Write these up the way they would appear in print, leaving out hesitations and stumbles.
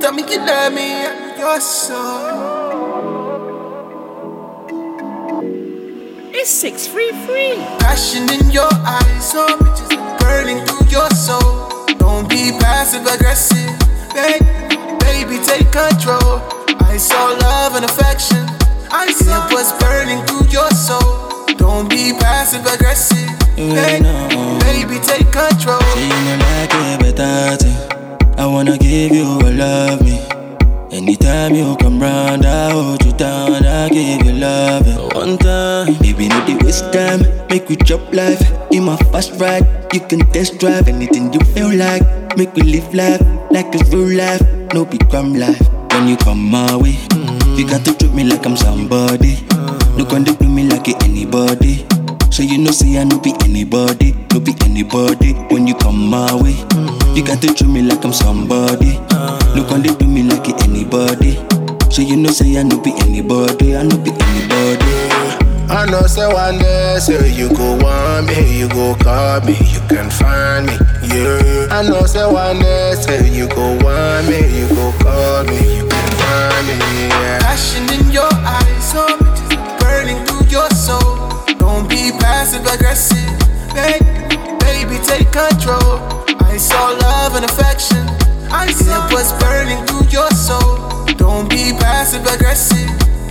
Tell me you love me, you're so. It's 633. Passion in your eyes, so bitches burning through your soul. Don't be passive aggressive, baby, take control. I saw love and affection. I saw what's burning through your soul. Don't be passive aggressive, baby, take control. Say you know like a better thing. I wanna give you a love me. Anytime you come round, I hold you down, I give you love. One time, baby, no the waste time. Make we chop life in my fast ride. You can test drive anything you feel like. Make we live life like it's real life. No big crime life. When you come my way, you got to treat me like I'm somebody. No gonna do me like anybody. So you know say I no be anybody, no be anybody. When you come my way, you got to treat me like I'm somebody. No gonna do me like anybody. So you know say I no be anybody, I no be anybody. I know say one day, say you go want me, you go call me, you can find me, yeah. I know say one day, say you go want me, you go call me, you can find me, yeah. Passion in your eyes, so bitches burning through your soul. Don't be passive aggressive, baby, take control. I saw love and affection. I saw what's burning through your soul. Don't be passive aggressive,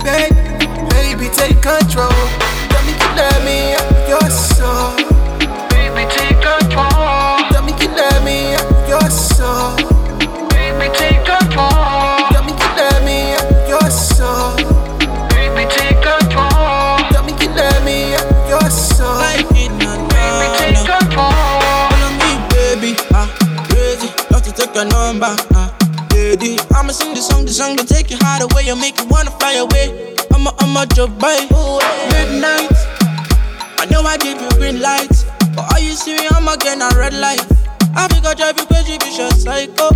baby, take control. Tell me you love me, you're so. Baby, take control. Tell me you love me, you're so. Baby, take control. Tell me you love me, you're so. Baby, take control. Tell me you love me, you're so. Baby, take control. Follow me, baby, crazy, love to take a number, lady. I'ma sing the song to take your heart away and make you wanna fly away. I'm a job by midnight. I know I gave you green lights, but are you serious? I'ma get a red light. I think I'll drive you crazy, vicious psycho.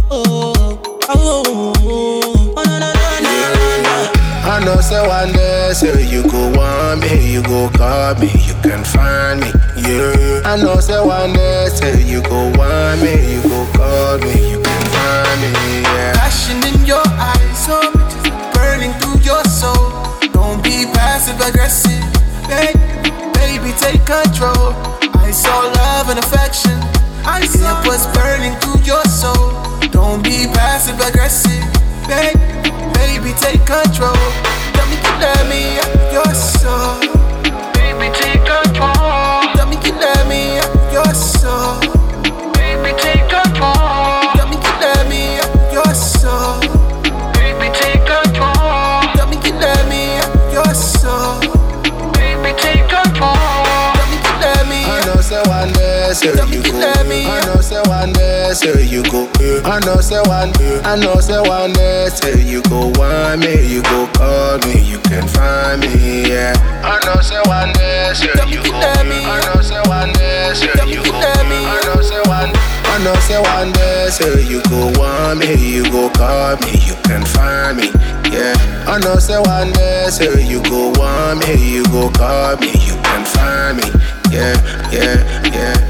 I know say one day, say you go want me, you go call me, you can find me, yeah. I know say one day, say you go want me, you go call me, you can find me, yeah. Passion in your eyes, so bitches burning through your soul. Don't be passive aggressive, baby, take control. I saw love and affection. I saw what's burning through your soul. Don't be passive aggressive, baby, take control. Tell me you love me, you're so. Baby, take control. Tell me you love me, you're so. Baby, take control. Tell me you love me, you're so. Baby, take control. Tell me you love me, you're so. Baby, take control. Tell me you love me. I know say one day, say you go. I know say one day, say you go. I know say one day, say you go want me, you go call me, you can find me, yeah. I know say one day, say you go. I know say one day, say you go. I know say one day, say you go want me, you go call me, you can find me, yeah. I know say one day, say you go want me, you go call me, you can find me, yeah.